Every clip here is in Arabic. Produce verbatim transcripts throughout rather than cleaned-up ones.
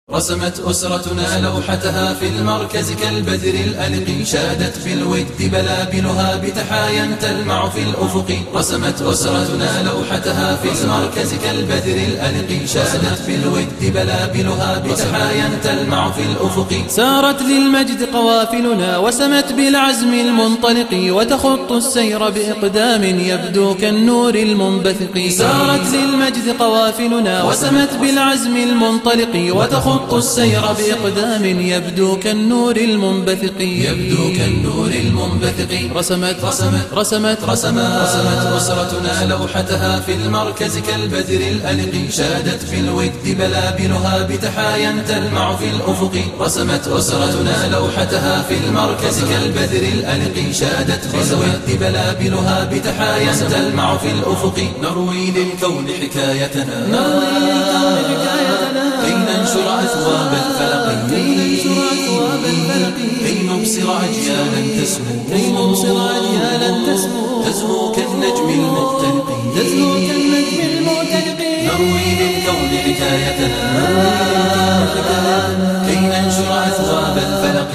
رسمت أسرتنا لوحتها في المركز كالبدر الألق، شادت في الود بلابلها بتحايا تلمع في الأفق. رسمت أسرتنا لوحتها في المركز كالبدر الألق، شادت في الود بلابلها بتحايا تلمع في الأفق. سارت للمجد قوافلنا وسمت بالعزم المنطلق، وتخط السير بإقدام يبدو كالنور المنبثق. سارت للمجد قوافلنا وسمت بالعزم المنطلق، وتخط السير بإقدام يبدو كالنور المنبثق. يبدو كالنور المنبثق. رسمت رسمت رسمت رسمت رسمت أسرتنا لوحتها في المركز كالبدر الألق، شادت في الود بلابلها بتحايا تلمع في الأفق. رسمت أسرتنا لوحتها في المركز كالبدر الألق، شادت في الود بلابلها بتحايا تلمع في الأفق. نروي للكون حكايتنا كي ننشر أثواب الفلق، كي نبصر أجيالا تسمو تزهو كالنجم المختلق. نروي للكون حكايتنا كي ننشر أثواب الفلق،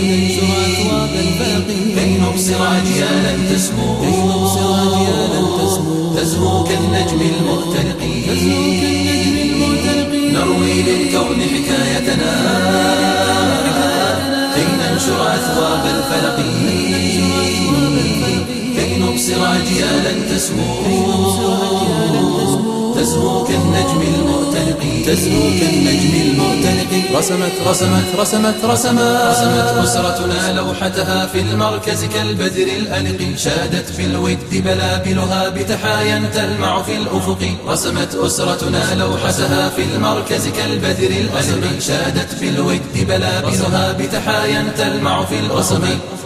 كي نبصر أجيالا تسمو تزهو كالنجم المختلق. نروي للكون حكايتنا كي ننشر أثواب الفلق، كي نبصر أجيالا تسمو تزهو كالنجم المختلق. تزهو كالنجم المختلق. رسمت رسمت رسمت رسمت رسمت أسرتنا لوحتها في المركز كالبدر الألق، شادت في الود بلابلها بتحايا تلمع في الأفق. رسمت أسرتنا لوحتها في المركز كالبدر الألق، شادت في الود بلابلها بتحايا تلمع في الأفق.